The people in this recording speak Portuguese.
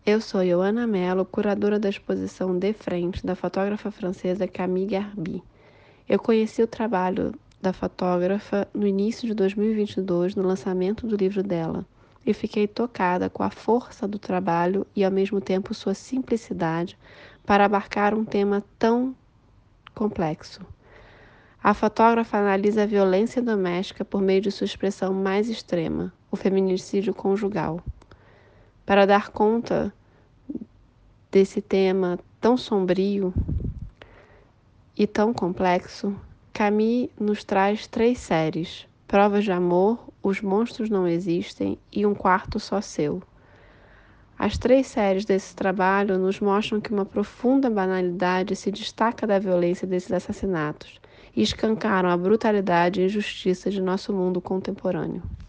Eu sou Ioana Mello, curadora da exposição De Frente, da fotógrafa francesa Camille Garbi. Eu conheci o trabalho da fotógrafa no início de 2022, no lançamento do livro dela, e fiquei tocada com a força do trabalho e, ao mesmo tempo, sua simplicidade para abarcar um tema tão complexo. A fotógrafa analisa a violência doméstica por meio de sua expressão mais extrema, o feminicídio conjugal. Para dar conta desse tema tão sombrio e tão complexo, Camille nos traz 3 séries: Provas de Amor, Os Monstros Não Existem e Um Quarto Só Seu. As 3 séries desse trabalho nos mostram que uma profunda banalidade se destaca da violência desses assassinatos e escancaram a brutalidade e injustiça de nosso mundo contemporâneo.